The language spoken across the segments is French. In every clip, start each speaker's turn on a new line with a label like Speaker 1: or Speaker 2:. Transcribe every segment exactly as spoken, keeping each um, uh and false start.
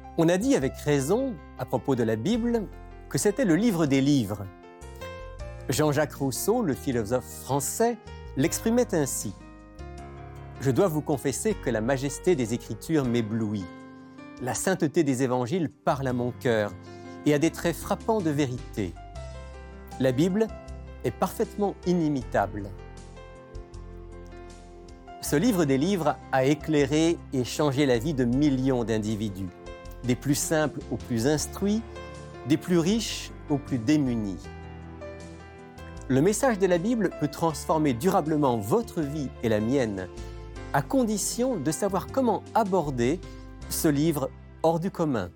Speaker 1: On a dit avec raison, à propos de la Bible, que c'était le livre des livres. Jean-Jacques Rousseau, le philosophe français, l'exprimait ainsi. « Je dois vous confesser que la majesté des Écritures m'éblouit. La sainteté des évangiles parle à mon cœur et a des traits frappants de vérité. La Bible est parfaitement inimitable. » Ce livre des livres a éclairé et changé la vie de millions d'individus, des plus simples aux plus instruits, des plus riches aux plus démunis. Le message de la Bible peut transformer durablement votre vie et la mienne, à condition de savoir comment aborder ce livre hors du commun.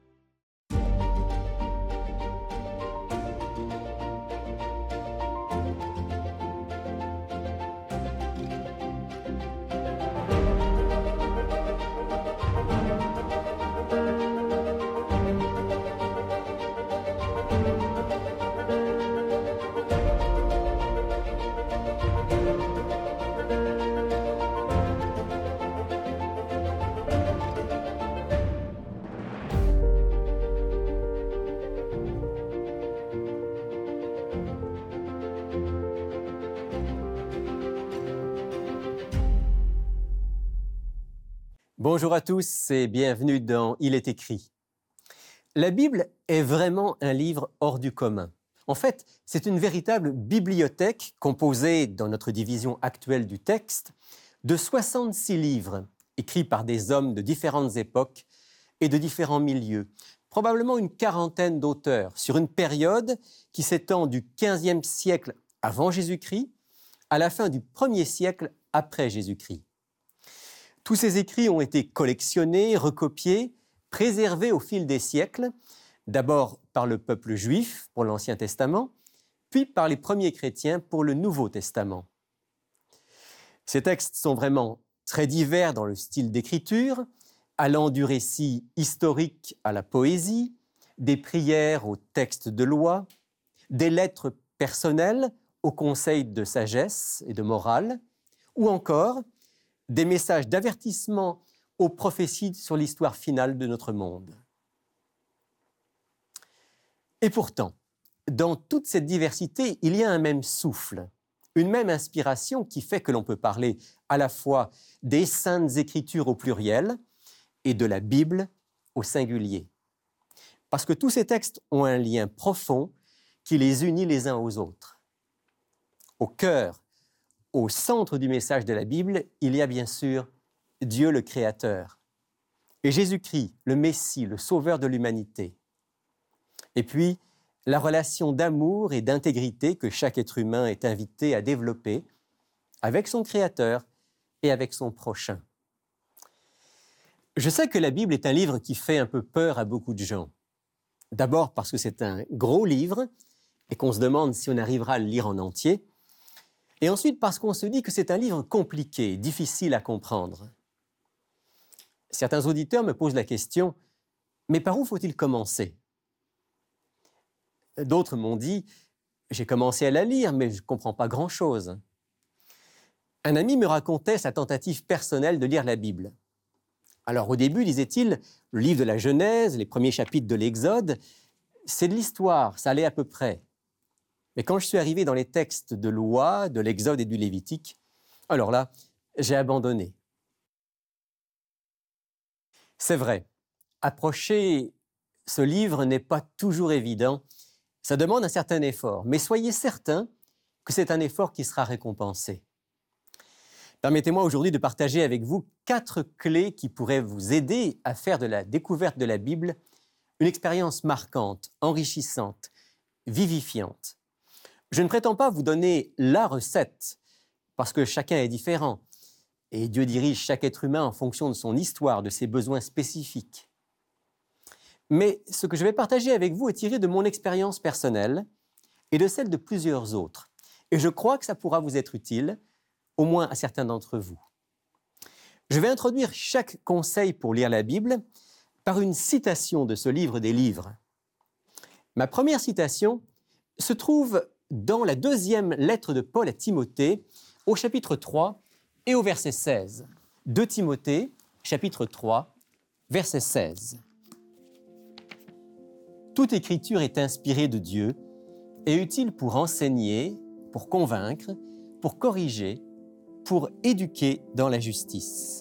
Speaker 1: Bonjour à tous et bienvenue dans Il est écrit. La Bible est vraiment un livre hors du commun. En fait, c'est une véritable bibliothèque composée, dans notre division actuelle du texte, de soixante-six livres écrits par des hommes de différentes époques et de différents milieux, probablement une quarantaine d'auteurs sur une période qui s'étend du quinzième siècle avant Jésus-Christ à la fin du premier siècle après Jésus-Christ. Tous ces écrits ont été collectionnés, recopiés, préservés au fil des siècles, d'abord par le peuple juif pour l'Ancien Testament, puis par les premiers chrétiens pour le Nouveau Testament. Ces textes sont vraiment très divers dans le style d'écriture, allant du récit historique à la poésie, des prières aux textes de loi, des lettres personnelles aux conseils de sagesse et de morale, ou encore des messages d'avertissement aux prophéties sur l'histoire finale de notre monde. Et pourtant, dans toute cette diversité, il y a un même souffle, une même inspiration qui fait que l'on peut parler à la fois des saintes écritures au pluriel et de la Bible au singulier. Parce que tous ces textes ont un lien profond qui les unit les uns aux autres. Au cœur, au centre du message de la Bible, il y a bien sûr Dieu le Créateur et Jésus-Christ, le Messie, le Sauveur de l'humanité. Et puis, la relation d'amour et d'intégrité que chaque être humain est invité à développer avec son Créateur et avec son prochain. Je sais que la Bible est un livre qui fait un peu peur à beaucoup de gens. D'abord parce que c'est un gros livre et qu'on se demande si on arrivera à le lire en entier. Et ensuite parce qu'on se dit que c'est un livre compliqué, difficile à comprendre. Certains auditeurs me posent la question, mais par où faut-il commencer? D'autres m'ont dit, j'ai commencé à la lire, mais je ne comprends pas grand-chose. Un ami me racontait sa tentative personnelle de lire la Bible. Alors au début, disait-il, le livre de la Genèse, les premiers chapitres de l'Exode, c'est de l'histoire, ça allait à peu près. Mais quand je suis arrivé dans les textes de loi, de l'Exode et du Lévitique, alors là, j'ai abandonné. C'est vrai, approcher ce livre n'est pas toujours évident. Ça demande un certain effort, mais soyez certains que c'est un effort qui sera récompensé. Permettez-moi aujourd'hui de partager avec vous quatre clés qui pourraient vous aider à faire de la découverte de la Bible une expérience marquante, enrichissante, vivifiante. Je ne prétends pas vous donner la recette, parce que chacun est différent, et Dieu dirige chaque être humain en fonction de son histoire, de ses besoins spécifiques. Mais ce que je vais partager avec vous est tiré de mon expérience personnelle et de celle de plusieurs autres. Et je crois que ça pourra vous être utile, au moins à certains d'entre vous. Je vais introduire chaque conseil pour lire la Bible par une citation de ce livre des livres. Ma première citation se trouve dans la deuxième lettre de Paul à Timothée, au chapitre trois et au verset seize. deux Timothée, chapitre trois, verset seize. Toute écriture est inspirée de Dieu et utile pour enseigner, pour convaincre, pour corriger, pour éduquer dans la justice.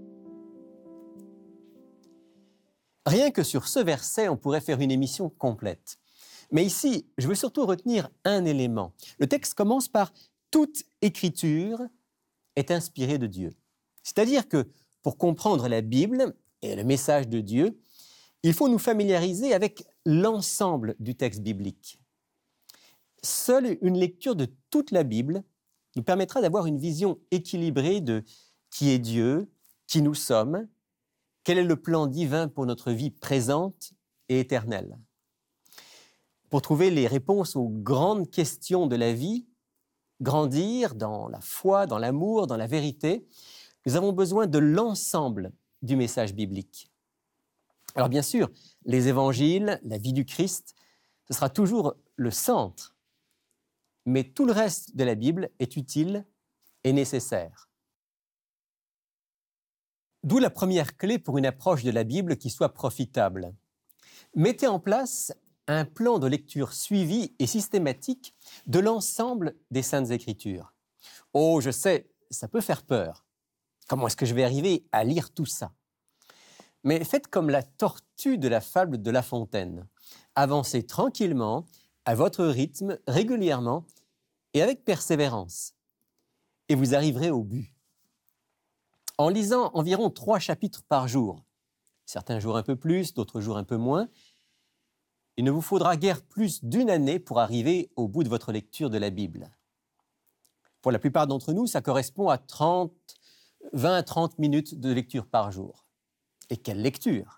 Speaker 1: Rien que sur ce verset, on pourrait faire une émission complète. Mais ici, je veux surtout retenir un élément. Le texte commence par « Toute écriture est inspirée de Dieu ». C'est-à-dire que pour comprendre la Bible et le message de Dieu, il faut nous familiariser avec l'ensemble du texte biblique. Seule une lecture de toute la Bible nous permettra d'avoir une vision équilibrée de qui est Dieu, qui nous sommes, quel est le plan divin pour notre vie présente et éternelle. Pour trouver les réponses aux grandes questions de la vie, grandir dans la foi, dans l'amour, dans la vérité, nous avons besoin de l'ensemble du message biblique. Alors bien sûr, les évangiles, la vie du Christ, ce sera toujours le centre, mais tout le reste de la Bible est utile et nécessaire. D'où la première clé pour une approche de la Bible qui soit profitable. Mettez en place un plan de lecture suivi et systématique de l'ensemble des Saintes Écritures. Oh, je sais, ça peut faire peur. Comment est-ce que je vais arriver à lire tout ça? Mais faites comme la tortue de la fable de La Fontaine. Avancez tranquillement, à votre rythme, régulièrement et avec persévérance. Et vous arriverez au but. En lisant environ trois chapitres par jour, certains jours un peu plus, d'autres jours un peu moins, il ne vous faudra guère plus d'une année pour arriver au bout de votre lecture de la Bible. Pour la plupart d'entre nous, ça correspond à trente, vingt à trente minutes de lecture par jour. Et quelle lecture!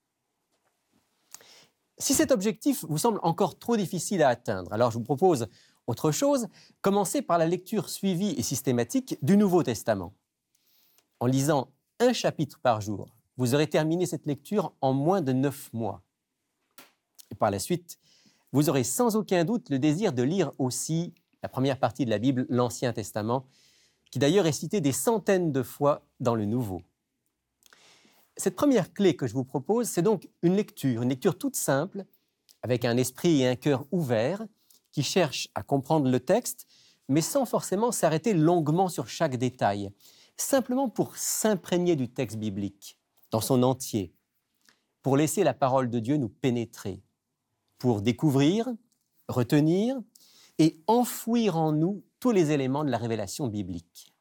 Speaker 1: Si cet objectif vous semble encore trop difficile à atteindre, alors je vous propose autre chose. Commencez par la lecture suivie et systématique du Nouveau Testament. En lisant un chapitre par jour, vous aurez terminé cette lecture en moins de neuf mois. Et par la suite, vous aurez sans aucun doute le désir de lire aussi la première partie de la Bible, l'Ancien Testament, qui d'ailleurs est cité des centaines de fois dans le Nouveau. Cette première clé que je vous propose, c'est donc une lecture, une lecture toute simple, avec un esprit et un cœur ouverts, qui cherche à comprendre le texte, mais sans forcément s'arrêter longuement sur chaque détail, simplement pour s'imprégner du texte biblique, dans son entier, pour laisser la parole de Dieu nous pénétrer, pour découvrir, retenir et enfouir en nous tous les éléments de la révélation biblique.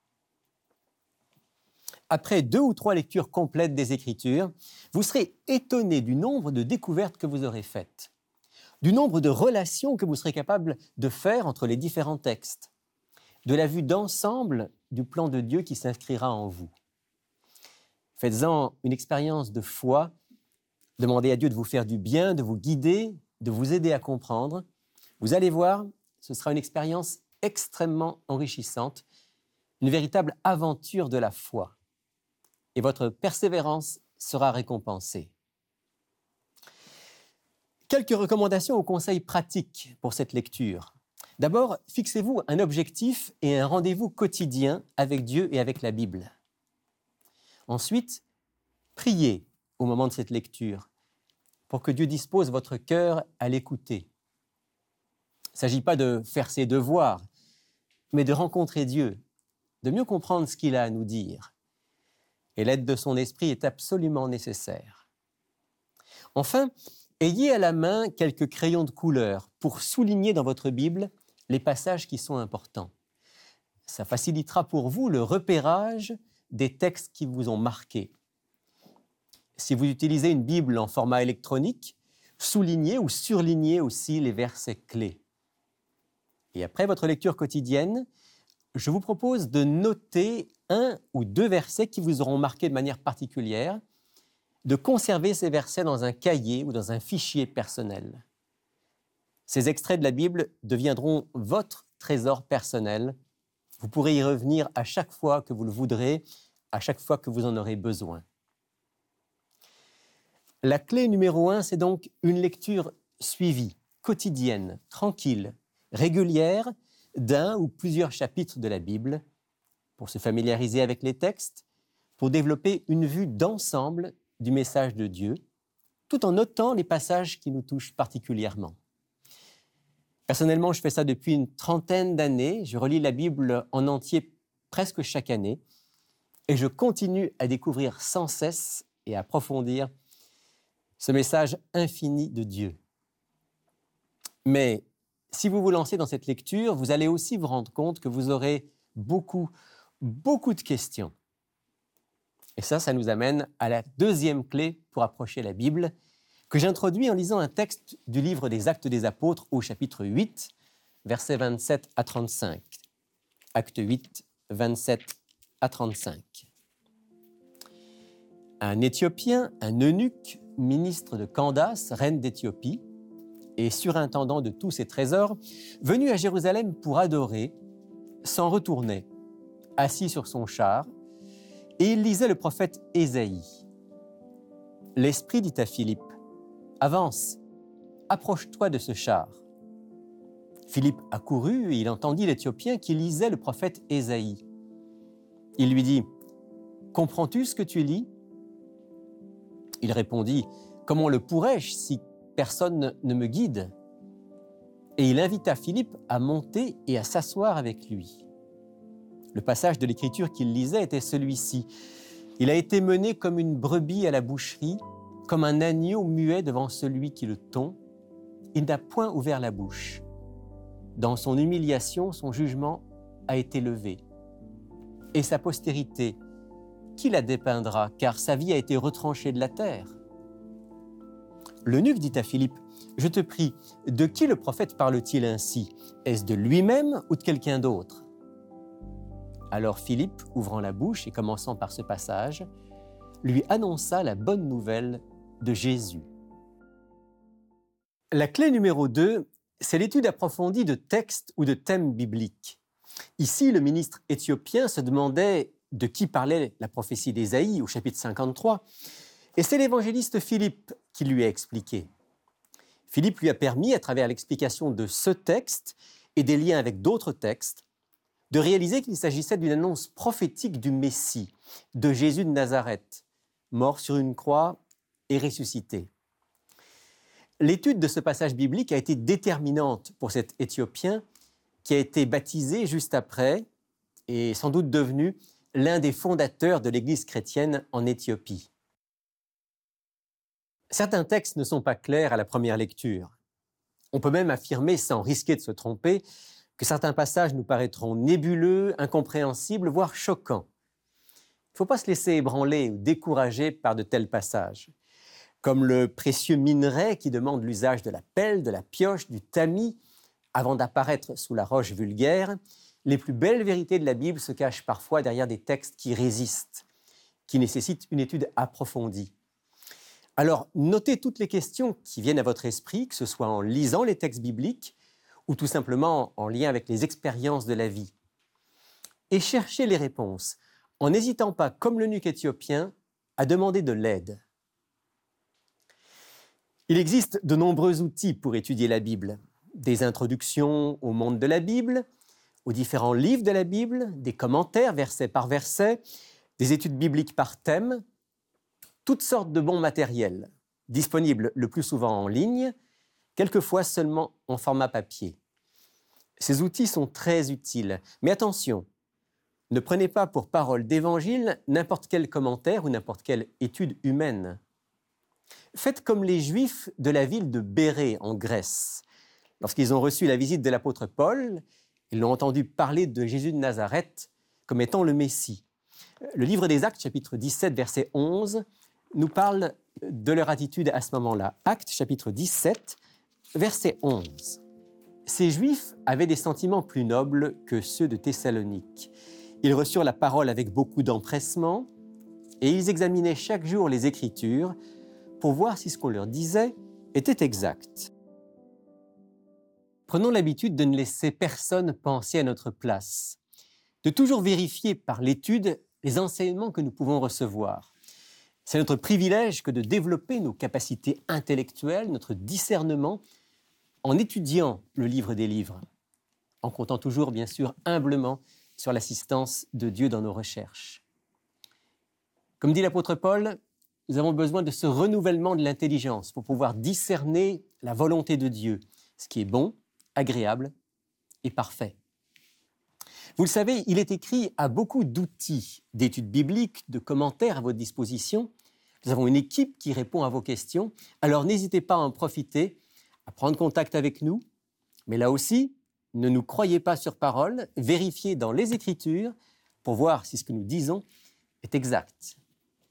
Speaker 1: Après deux ou trois lectures complètes des Écritures, vous serez étonné du nombre de découvertes que vous aurez faites, du nombre de relations que vous serez capable de faire entre les différents textes, de la vue d'ensemble du plan de Dieu qui s'inscrira en vous. Faites-en une expérience de foi, demandez à Dieu de vous faire du bien, de vous guider, de vous aider à comprendre. Vous allez voir, ce sera une expérience extrêmement enrichissante, une véritable aventure de la foi. Et votre persévérance sera récompensée. Quelques recommandations ou conseils pratiques pour cette lecture. D'abord, fixez-vous un objectif et un rendez-vous quotidien avec Dieu et avec la Bible. Ensuite, priez au moment de cette lecture pour que Dieu dispose votre cœur à l'écouter. Il ne s'agit pas de faire ses devoirs, mais de rencontrer Dieu, de mieux comprendre ce qu'il a à nous dire. Et l'aide de son esprit est absolument nécessaire. Enfin, ayez à la main quelques crayons de couleur pour souligner dans votre Bible les passages qui sont importants. Ça facilitera pour vous le repérage des textes qui vous ont marqué. Si vous utilisez une Bible en format électronique, soulignez ou surlignez aussi les versets clés. Et après votre lecture quotidienne, je vous propose de noter un ou deux versets qui vous auront marqué de manière particulière, de conserver ces versets dans un cahier ou dans un fichier personnel. Ces extraits de la Bible deviendront votre trésor personnel. Vous pourrez y revenir à chaque fois que vous le voudrez, à chaque fois que vous en aurez besoin. La clé numéro un, c'est donc une lecture suivie, quotidienne, tranquille, régulière, d'un ou plusieurs chapitres de la Bible, pour se familiariser avec les textes, pour développer une vue d'ensemble du message de Dieu, tout en notant les passages qui nous touchent particulièrement. Personnellement, je fais ça depuis une trentaine d'années. Je relis la Bible en entier presque chaque année et je continue à découvrir sans cesse et à approfondir ce message infini de Dieu. Mais si vous vous lancez dans cette lecture, vous allez aussi vous rendre compte que vous aurez beaucoup, beaucoup de questions. Et ça, ça nous amène à la deuxième clé pour approcher la Bible, que j'introduis en lisant un texte du livre des Actes des Apôtres au chapitre huit, versets vingt-sept à trente-cinq. Acte huit, vingt-sept à trente-cinq. Un Éthiopien, un eunuque, ministre de Candace, reine d'Éthiopie, et surintendant de tous ses trésors, venu à Jérusalem pour adorer, s'en retournait, assis sur son char, et il lisait le prophète Ésaïe. L'Esprit dit à Philippe, « Avance, approche-toi de ce char. » Philippe accourut et il entendit l'Éthiopien qui lisait le prophète Ésaïe. Il lui dit, « Comprends-tu ce que tu lis ?» Il répondit, « Comment le pourrais-je si personne ne me guide ?» Et il invita Philippe à monter et à s'asseoir avec lui. Le passage de l'Écriture qu'il lisait était celui-ci. « Il a été mené comme une brebis à la boucherie, comme un agneau muet devant celui qui le tond. Il n'a point ouvert la bouche. Dans son humiliation, son jugement a été levé. Et sa postérité, qui la dépeindra, car sa vie a été retranchée de la terre ?» L'eunuque dit à Philippe, « Je te prie, de qui le prophète parle-t-il ainsi? Est-ce de lui-même ou de quelqu'un d'autre ?» Alors Philippe, ouvrant la bouche et commençant par ce passage, lui annonça la bonne nouvelle de Jésus. La clé numéro deux, c'est l'étude approfondie de textes ou de thèmes bibliques. Ici, le ministre éthiopien se demandait de qui parlait la prophétie d'Ésaïe au chapitre cinquante-trois, et c'est l'évangéliste Philippe qui lui a expliqué. Philippe lui a permis, à travers l'explication de ce texte et des liens avec d'autres textes, de réaliser qu'il s'agissait d'une annonce prophétique du Messie, de Jésus de Nazareth, mort sur une croix et ressuscité. L'étude de ce passage biblique a été déterminante pour cet Éthiopien qui a été baptisé juste après et sans doute devenu l'un des fondateurs de l'Église chrétienne en Éthiopie. Certains textes ne sont pas clairs à la première lecture. On peut même affirmer, sans risquer de se tromper, que certains passages nous paraîtront nébuleux, incompréhensibles, voire choquants. Il ne faut pas se laisser ébranler ou décourager par de tels passages, comme le précieux minerai qui demande l'usage de la pelle, de la pioche, du tamis, avant d'apparaître sous la roche vulgaire. Les plus belles vérités de la Bible se cachent parfois derrière des textes qui résistent, qui nécessitent une étude approfondie. Alors, notez toutes les questions qui viennent à votre esprit, que ce soit en lisant les textes bibliques ou tout simplement en lien avec les expériences de la vie. Et cherchez les réponses, en n'hésitant pas, comme l'eunuque éthiopien, à demander de l'aide. Il existe de nombreux outils pour étudier la Bible. Des introductions au monde de la Bible, aux différents livres de la Bible, des commentaires verset par verset, des études bibliques par thème, toutes sortes de bons matériels, disponibles le plus souvent en ligne, quelquefois seulement en format papier. Ces outils sont très utiles, mais attention, ne prenez pas pour parole d'évangile n'importe quel commentaire ou n'importe quelle étude humaine. Faites comme les Juifs de la ville de Bérée en Grèce. Lorsqu'ils ont reçu la visite de l'apôtre Paul, ils l'ont entendu parler de Jésus de Nazareth comme étant le Messie. Le livre des Actes, chapitre dix-sept, verset onze, nous parle de leur attitude à ce moment-là. Actes, chapitre dix-sept, verset onze. Ces Juifs avaient des sentiments plus nobles que ceux de Thessalonique. Ils reçurent la parole avec beaucoup d'empressement et ils examinaient chaque jour les Écritures pour voir si ce qu'on leur disait était exact. Prenons l'habitude de ne laisser personne penser à notre place, de toujours vérifier par l'étude les enseignements que nous pouvons recevoir. C'est notre privilège que de développer nos capacités intellectuelles, notre discernement, en étudiant le livre des livres, en comptant toujours, bien sûr, humblement sur l'assistance de Dieu dans nos recherches. Comme dit l'apôtre Paul, nous avons besoin de ce renouvellement de l'intelligence pour pouvoir discerner la volonté de Dieu, ce qui est bon, agréable et parfait. Vous le savez, il est écrit à beaucoup d'outils, d'études bibliques, de commentaires à votre disposition. Nous avons une équipe qui répond à vos questions. Alors n'hésitez pas à en profiter, à prendre contact avec nous. Mais là aussi, ne nous croyez pas sur parole, vérifiez dans les Écritures pour voir si ce que nous disons est exact.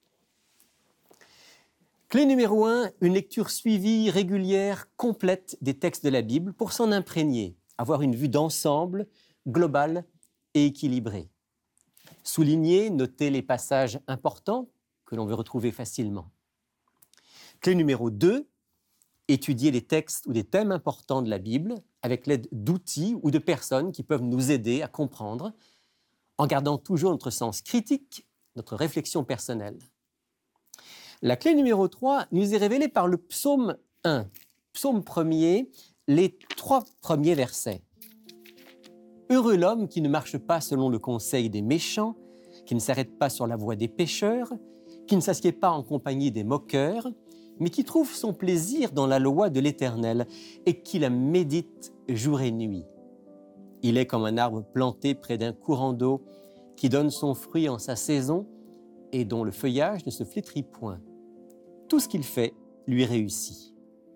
Speaker 1: Clé numéro un, une lecture suivie, régulière, complète des textes de la Bible pour s'en imprégner, avoir une vue d'ensemble, globale et équilibrée. Souligner, noter les passages importants que l'on veut retrouver facilement. Clé numéro deux, étudier les textes ou des thèmes importants de la Bible avec l'aide d'outils ou de personnes qui peuvent nous aider à comprendre, en gardant toujours notre sens critique, notre réflexion personnelle. La clé numéro trois nous est révélée par le psaume un. Psaume premier, les trois premiers versets. Heureux l'homme qui ne marche pas selon le conseil des méchants, qui ne s'arrête pas sur la voie des pécheurs, qui ne s'assied pas en compagnie des moqueurs, mais qui trouve son plaisir dans la loi de l'Éternel et qui la médite jour et nuit. Il est comme un arbre planté près d'un courant d'eau qui donne son fruit en sa saison et dont le feuillage ne se flétrit point. Tout ce qu'il fait lui réussit.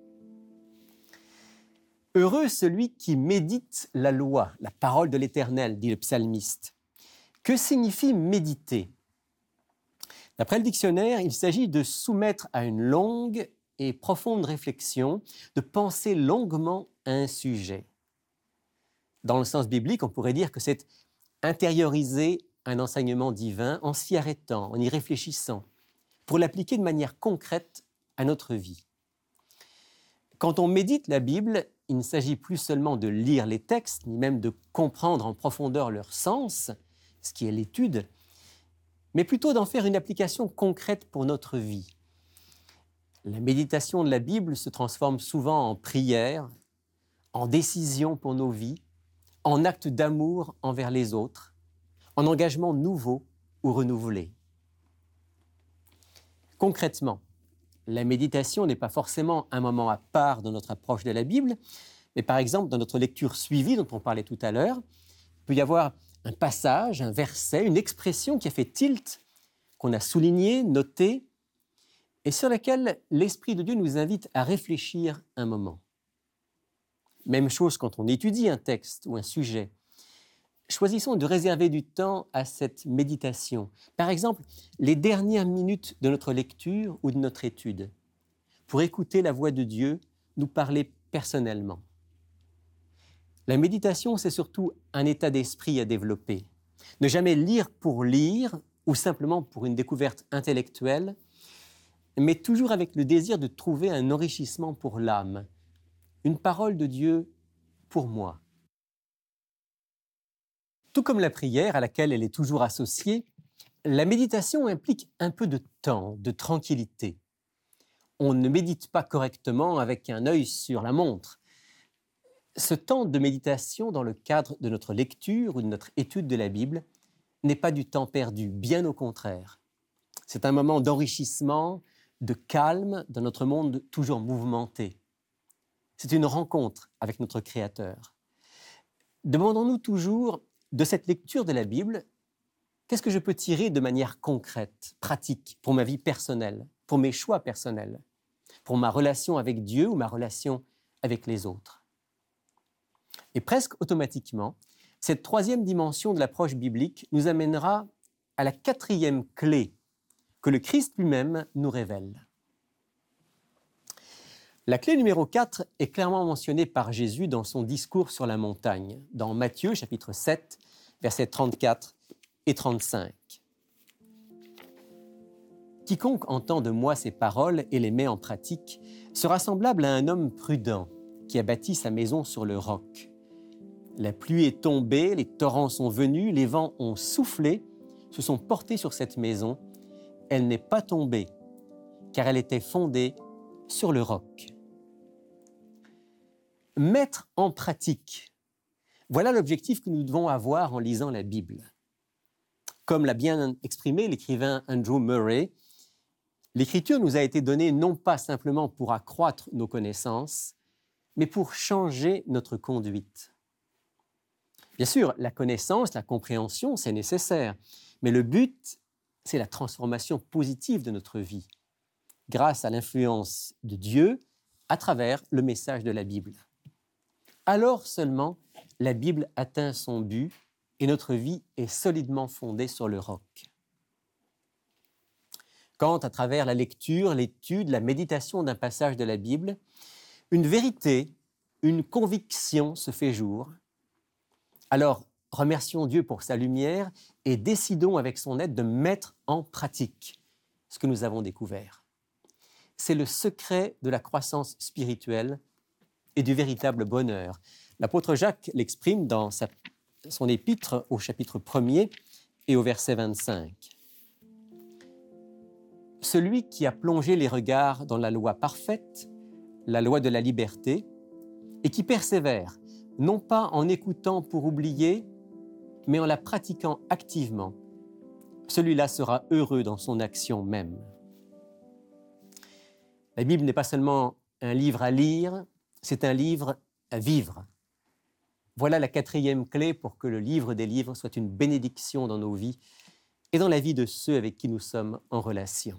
Speaker 1: Heureux celui qui médite la loi, la parole de l'Éternel, dit le psalmiste. Que signifie méditer? D'après le dictionnaire, il s'agit de soumettre à une longue et profonde réflexion, de penser longuement à un sujet. Dans le sens biblique, on pourrait dire que c'est intérioriser un enseignement divin en s'y arrêtant, en y réfléchissant, pour l'appliquer de manière concrète à notre vie. Quand on médite la Bible, il ne s'agit plus seulement de lire les textes, ni même de comprendre en profondeur leur sens, ce qui est l'étude, mais plutôt d'en faire une application concrète pour notre vie. La méditation de la Bible se transforme souvent en prière, en décision pour nos vies, en acte d'amour envers les autres, en engagement nouveau ou renouvelé. Concrètement, la méditation n'est pas forcément un moment à part dans notre approche de la Bible, mais par exemple dans notre lecture suivie dont on parlait tout à l'heure, il peut y avoir un passage, un verset, une expression qui a fait tilt, qu'on a souligné, noté, et sur laquelle l'Esprit de Dieu nous invite à réfléchir un moment. Même chose quand on étudie un texte ou un sujet. Choisissons de réserver du temps à cette méditation. Par exemple, les dernières minutes de notre lecture ou de notre étude, pour écouter la voix de Dieu nous parler personnellement. La méditation, c'est surtout un état d'esprit à développer. Ne jamais lire pour lire ou simplement pour une découverte intellectuelle, mais toujours avec le désir de trouver un enrichissement pour l'âme, une parole de Dieu pour moi. Tout comme la prière à laquelle elle est toujours associée, la méditation implique un peu de temps, de tranquillité. On ne médite pas correctement avec un œil sur la montre. Ce temps de méditation dans le cadre de notre lecture ou de notre étude de la Bible n'est pas du temps perdu, bien au contraire. C'est un moment d'enrichissement, de calme dans notre monde toujours mouvementé. C'est une rencontre avec notre Créateur. Demandons-nous toujours, de cette lecture de la Bible, qu'est-ce que je peux tirer de manière concrète, pratique, pour ma vie personnelle, pour mes choix personnels, pour ma relation avec Dieu ou ma relation avec les autres. Et presque automatiquement, cette troisième dimension de l'approche biblique nous amènera à la quatrième clé que le Christ lui-même nous révèle. La clé numéro quatre est clairement mentionnée par Jésus dans son discours sur la montagne, dans Matthieu chapitre sept, versets trente-quatre et trente-cinq. Quiconque entend de moi ces paroles et les met en pratique sera semblable à un homme prudent qui a bâti sa maison sur le roc. La pluie est tombée, les torrents sont venus, les vents ont soufflé, se sont portés sur cette maison. Elle n'est pas tombée, car elle était fondée sur le roc. Mettre en pratique, voilà l'objectif que nous devons avoir en lisant la Bible. Comme l'a bien exprimé l'écrivain Andrew Murray, L'Écriture nous a été donnée non pas simplement pour accroître nos connaissances, mais pour changer notre conduite. Bien sûr, la connaissance, la compréhension, c'est nécessaire, mais le but, c'est la transformation positive de notre vie, grâce à l'influence de Dieu à travers le message de la Bible. Alors seulement, la Bible atteint son but et notre vie est solidement fondée sur le roc. Quand, à travers la lecture, l'étude, la méditation d'un passage de la Bible, une vérité, une conviction se fait jour, alors remercions Dieu pour sa lumière et décidons avec son aide de mettre en pratique ce que nous avons découvert. C'est le secret de la croissance spirituelle et du véritable bonheur. L'apôtre Jacques l'exprime dans sa, son épître au chapitre premier et au verset vingt-cinq. Celui qui a plongé les regards dans la loi parfaite, la loi de la liberté, et qui persévère, non pas en écoutant pour oublier, mais en la pratiquant activement, celui-là sera heureux dans son action même. La Bible n'est pas seulement un livre à lire, c'est un livre à vivre. Voilà la quatrième clé pour que le livre des livres soit une bénédiction dans nos vies et dans la vie de ceux avec qui nous sommes en relation.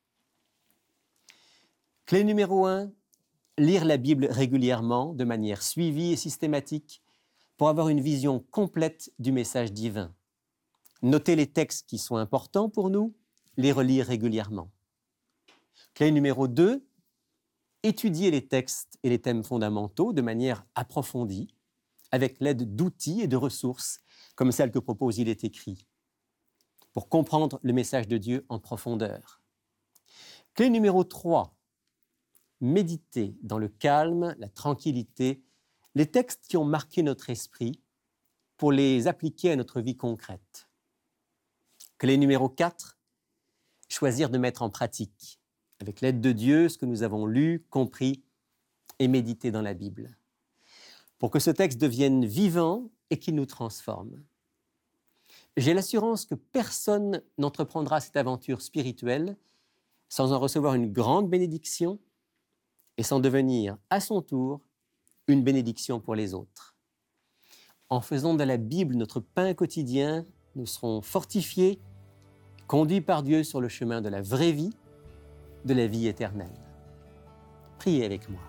Speaker 1: Clé numéro un, lire la Bible régulièrement, de manière suivie et systématique, pour avoir une vision complète du message divin. Noter les textes qui sont importants pour nous, les relire régulièrement. Clé numéro deux, étudier les textes et les thèmes fondamentaux de manière approfondie, avec l'aide d'outils et de ressources, comme celles que propose Il est écrit, pour comprendre le message de Dieu en profondeur. Clé numéro trois, méditer dans le calme, la tranquillité, les textes qui ont marqué notre esprit pour les appliquer à notre vie concrète. Clé numéro quatre, choisir de mettre en pratique, avec l'aide de Dieu, ce que nous avons lu, compris et médité dans la Bible, pour que ce texte devienne vivant et qu'il nous transforme. J'ai l'assurance que personne n'entreprendra cette aventure spirituelle sans en recevoir une grande bénédiction et sans devenir, à son tour, une bénédiction pour les autres. En faisant de la Bible notre pain quotidien, nous serons fortifiés, conduits par Dieu sur le chemin de la vraie vie, de la vie éternelle. Priez avec moi.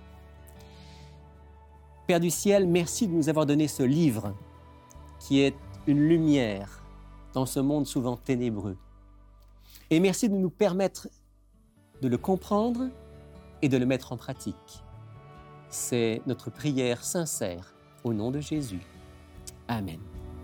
Speaker 1: Père du ciel, merci de nous avoir donné ce livre qui est une lumière dans ce monde souvent ténébreux. Et merci de nous permettre de le comprendre et de le mettre en pratique. C'est notre prière sincère au nom de Jésus. Amen.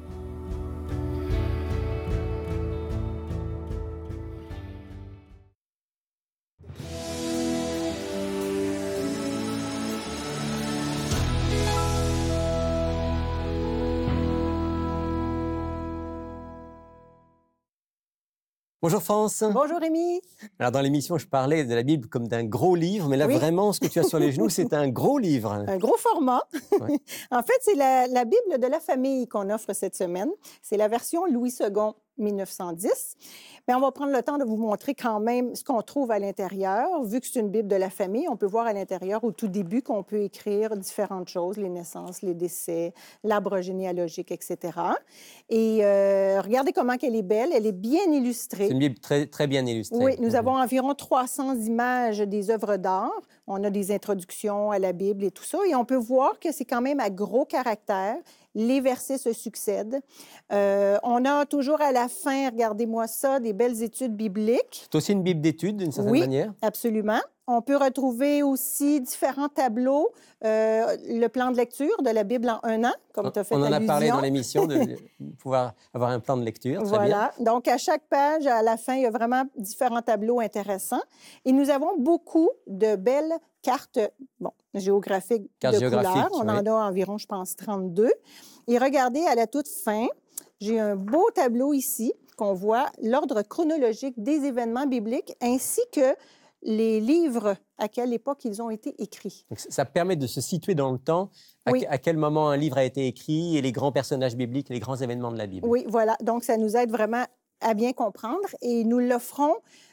Speaker 1: Bonjour France.
Speaker 2: Bonjour Rémi.
Speaker 1: Alors dans l'émission, je parlais de la Bible comme d'un gros livre, mais là
Speaker 2: Oui.
Speaker 1: vraiment, ce que tu as sur les genoux, c'est un gros livre.
Speaker 2: Un gros format.
Speaker 1: Ouais.
Speaker 2: En fait, c'est la, la Bible de la famille qu'on offre cette semaine. C'est la version Louis second mille neuf cent dix. Mais on va prendre le temps de vous montrer quand même ce qu'on trouve à l'intérieur. Vu que c'est une Bible de la famille, on peut voir à l'intérieur au tout début qu'on peut écrire différentes choses, les naissances, les décès, l'arbre généalogique, et cetera. Et euh, regardez comment elle est belle. Elle est bien illustrée.
Speaker 1: C'est une Bible très, très bien illustrée.
Speaker 2: Oui, nous
Speaker 1: Mhm.
Speaker 2: avons environ trois cents images des œuvres d'art. On a des introductions à la Bible et tout ça. Et on peut voir que c'est quand même à gros caractère. Les versets se succèdent. Euh, on a toujours à la fin, regardez-moi ça, des belles études bibliques.
Speaker 1: C'est aussi une Bible d'études, d'une certaine
Speaker 2: Oui,
Speaker 1: manière.
Speaker 2: absolument. On peut retrouver aussi différents tableaux, euh, le plan de lecture de la Bible en un an, comme tu as fait
Speaker 1: On en a
Speaker 2: allusion.
Speaker 1: parlé dans l'émission, de pouvoir avoir un plan de lecture. Très
Speaker 2: Voilà.
Speaker 1: bien.
Speaker 2: Donc, à chaque page, à la fin, il y a vraiment différents tableaux intéressants. Et nous avons beaucoup de belles cartes bon, géographiques
Speaker 1: Cartes
Speaker 2: de
Speaker 1: géographiques,
Speaker 2: couleurs. On
Speaker 1: oui.
Speaker 2: en a environ, je pense, trente-deux. Et regardez, à la toute fin, j'ai un beau tableau ici qu'on voit l'ordre chronologique des événements bibliques ainsi que les livres à quelle époque ils ont été écrits.
Speaker 1: Donc, ça permet de se situer dans le temps, à,
Speaker 2: Oui.
Speaker 1: à quel moment un livre a été écrit et les grands personnages bibliques, les grands événements de la Bible.
Speaker 2: Oui, voilà. Donc, ça nous aide vraiment à bien comprendre et nous l'offrons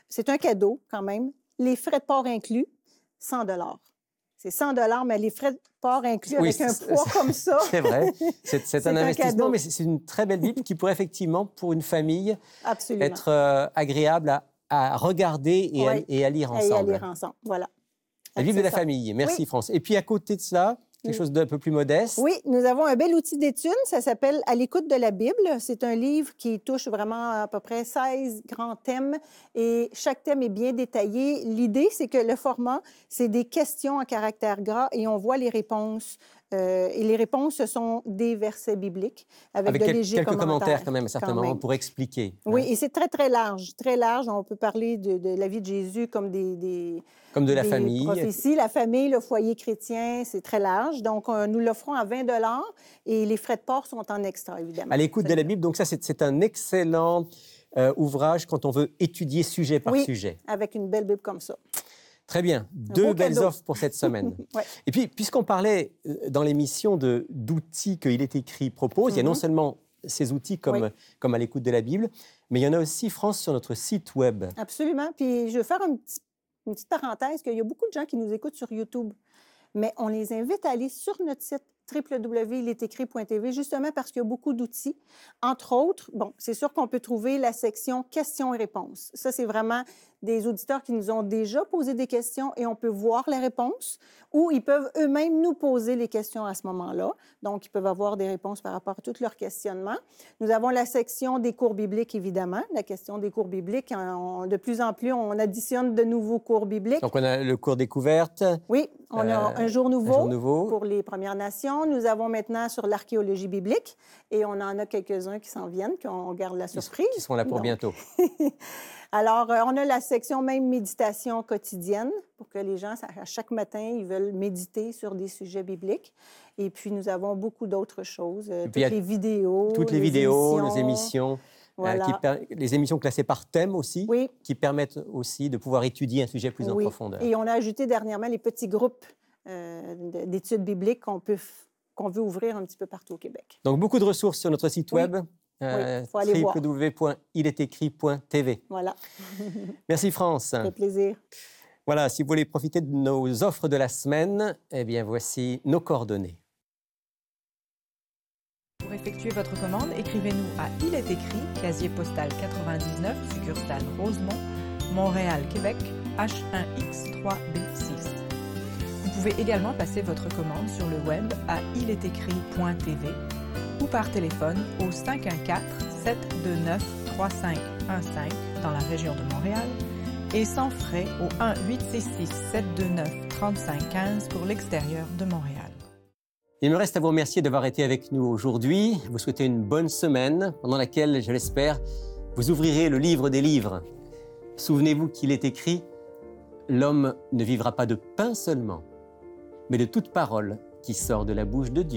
Speaker 2: c'est un cadeau quand même. Les frais de port inclus, cent dollars. C'est cent dollars, mais les frais de port inclus
Speaker 1: Oui,
Speaker 2: avec un
Speaker 1: c'est-
Speaker 2: poids
Speaker 1: c'est-
Speaker 2: comme ça.
Speaker 1: C'est vrai, c'est c'est
Speaker 2: C'est
Speaker 1: un
Speaker 2: un
Speaker 1: investissement,
Speaker 2: cadeau.
Speaker 1: mais c'est c'est une très belle Bible qui pourrait effectivement, pour une famille,
Speaker 2: Absolument.
Speaker 1: être euh, agréable à, à regarder et, à,
Speaker 2: Oui.
Speaker 1: et à lire
Speaker 2: Et à
Speaker 1: ensemble.
Speaker 2: lire ensemble, voilà.
Speaker 1: La Bible de
Speaker 2: C'est
Speaker 1: la
Speaker 2: ça.
Speaker 1: famille, merci
Speaker 2: Oui.
Speaker 1: France. Et puis à côté de cela, quelque
Speaker 2: Oui.
Speaker 1: chose d'un peu plus modeste.
Speaker 2: Oui, nous avons un bel outil d'étude, ça s'appelle « À l'écoute de la Bible ». C'est un livre qui touche vraiment à peu près seize grands thèmes et chaque thème est bien détaillé. L'idée, c'est que le format, c'est des questions à caractère gras et on voit les réponses. Euh, et les réponses, ce sont des versets bibliques avec,
Speaker 1: Avec
Speaker 2: de
Speaker 1: quel-
Speaker 2: légers
Speaker 1: quelques
Speaker 2: commentaires.
Speaker 1: commentaires quand même, à certains
Speaker 2: quand
Speaker 1: moments,
Speaker 2: même.
Speaker 1: pour expliquer.
Speaker 2: Oui,
Speaker 1: hein.
Speaker 2: et c'est très, très large, très large. On peut parler de, de la vie de Jésus comme des, des,
Speaker 1: Comme de la
Speaker 2: des
Speaker 1: famille.
Speaker 2: prophéties, la famille, le foyer chrétien, c'est très large. Donc, euh, nous l'offrons à vingt dollars et les frais de port sont en extra, évidemment.
Speaker 1: À l'écoute de la Bible, donc ça, c'est c'est un excellent euh, ouvrage quand on veut étudier sujet par
Speaker 2: Oui,
Speaker 1: sujet.
Speaker 2: avec une belle Bible comme ça.
Speaker 1: Très bien, deux
Speaker 2: beau
Speaker 1: belles
Speaker 2: cadeau.
Speaker 1: offres pour cette semaine.
Speaker 2: Ouais.
Speaker 1: Et puis, puisqu'on parlait euh, dans l'émission de- d'outils que Il est écrit propose, il y a non
Speaker 2: Mhm.
Speaker 1: seulement ces outils comme,
Speaker 2: Oui.
Speaker 1: comme à l'écoute de la Bible, mais il y en a aussi, France, sur notre site web.
Speaker 2: Absolument. Puis, je veux faire un petit- une petite parenthèse qu'il y a beaucoup de gens qui nous écoutent sur YouTube. Mais on les invite à aller sur notre site w w w point il est écrit point t v, justement parce qu'il y a beaucoup d'outils. Entre autres, bon, c'est sûr qu'on peut trouver la section questions et réponses. Ça, c'est vraiment des auditeurs qui nous ont déjà posé des questions et on peut voir les réponses ou ils peuvent eux-mêmes nous poser les questions à ce moment-là. Donc, ils peuvent avoir des réponses par rapport à tous leurs questionnements. Nous avons la section des cours bibliques, évidemment. La question des cours bibliques, on- de plus en plus, on additionne de nouveaux cours bibliques.
Speaker 1: Donc, on a le cours découverte,
Speaker 2: Oui, on a
Speaker 1: Euh,
Speaker 2: un jour nouveau,
Speaker 1: un jour nouveau.
Speaker 2: pour les Premières Nations. Nous avons maintenant sur l'archéologie biblique et on en a quelques-uns qui s'en viennent, qu'on garde la
Speaker 1: qui,
Speaker 2: surprise.
Speaker 1: qui sont là pour
Speaker 2: Donc,
Speaker 1: bientôt.
Speaker 2: Alors, euh, on a la section même méditation quotidienne pour que les gens, ça- à chaque matin, ils veulent méditer sur des sujets bibliques. Et puis, nous avons beaucoup d'autres choses, euh,
Speaker 1: Et
Speaker 2: toutes
Speaker 1: puis, il y a
Speaker 2: les vidéos.
Speaker 1: Toutes les vidéos, les émissions, euh,
Speaker 2: Voilà.
Speaker 1: qui per- les émissions classées par thème aussi,
Speaker 2: Oui,
Speaker 1: qui permettent aussi de pouvoir étudier un sujet plus en
Speaker 2: oui.
Speaker 1: profondeur.
Speaker 2: Et on a ajouté dernièrement les petits groupes euh, de- d'études bibliques qu'on peut f- qu'on veut ouvrir un petit peu partout au Québec.
Speaker 1: Donc, beaucoup de ressources sur notre site
Speaker 2: Oui.
Speaker 1: web, euh,
Speaker 2: Oui, faut aller voir.
Speaker 1: w w w point il est écrit point t v.
Speaker 2: Voilà,
Speaker 1: Merci France.
Speaker 2: ça fait plaisir.
Speaker 1: Voilà, si vous voulez profiter de nos offres de la semaine, eh bien voici nos coordonnées.
Speaker 3: Pour effectuer votre commande, écrivez-nous à Il est écrit, casier postal quatre-vingt-dix-neuf, succursale Rosemont, Montréal, Québec, H un X trois B six. Vous pouvez également passer votre commande sur le web à il est écrit point t v ou par téléphone au cinq un quatre, sept deux neuf, trois cinq un cinq dans la région de Montréal et sans frais au un huit six six, sept deux neuf, trente-cinq quinze pour l'extérieur de Montréal.
Speaker 1: Il me reste à vous remercier d'avoir été avec nous aujourd'hui. Vous souhaitez une bonne semaine pendant laquelle, je l'espère, vous ouvrirez le livre des livres. Souvenez-vous qu'il est écrit « L'homme ne vivra pas de pain seulement, mais de toute parole qui sort de la bouche de Dieu ».